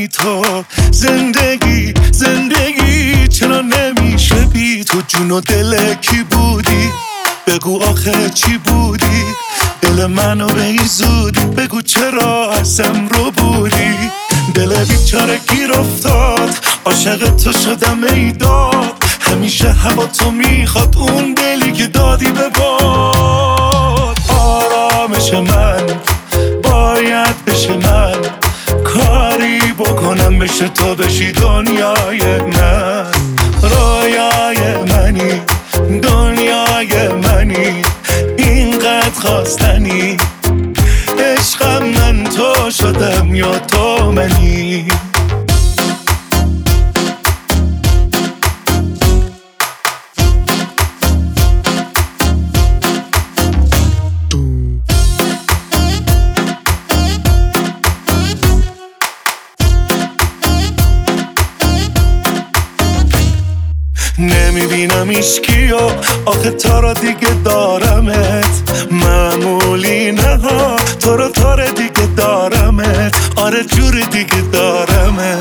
بی تو. زندگی چرا نمیشه بی تو؟ جون و دل کی بودی؟ بگو آخه چی بودی؟ دل منو به این زودی بگو چرا ازم رو بودی؟ دل بیچاره گیر افتاد، عاشق تو شدم ای داد. همیشه هوا تو میخواد، اون دلی که دادی به باد. آرامش من باید بشه من، کاری بکنم بشه تو بشی دنیای من. رویای منی، دنیای منی، اینقدر خواستنی. عشقم من تو شدم یا تو منی؟ نمیبینم ایشکیو، آخه تا را دیگه دارمت. معمولی نه ها، تو رو دیگه دارمت. آره جور دیگه دارمت.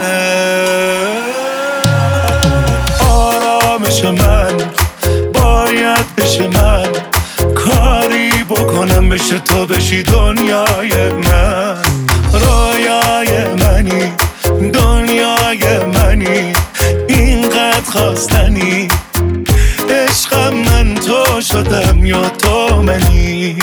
آرامش من باید بشه من، کاری بکنم بشه تو بشی دنیای من. رویای منی، دنیای منی، اینقدر خواستنی. عشقم من تو شدم یا تو منی؟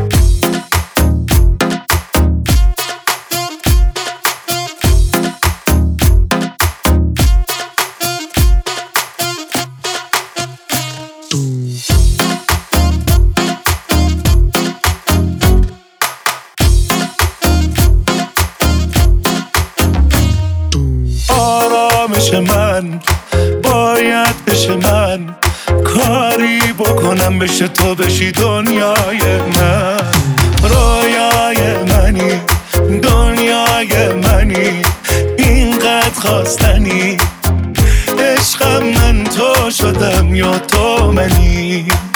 آرامش من باید بشه من، کاری بکنم بشه تو بشی دنیای من. رویای منی، دنیای منی، اینقدر خواستنی. عشقم من تو شدم یا تو منی؟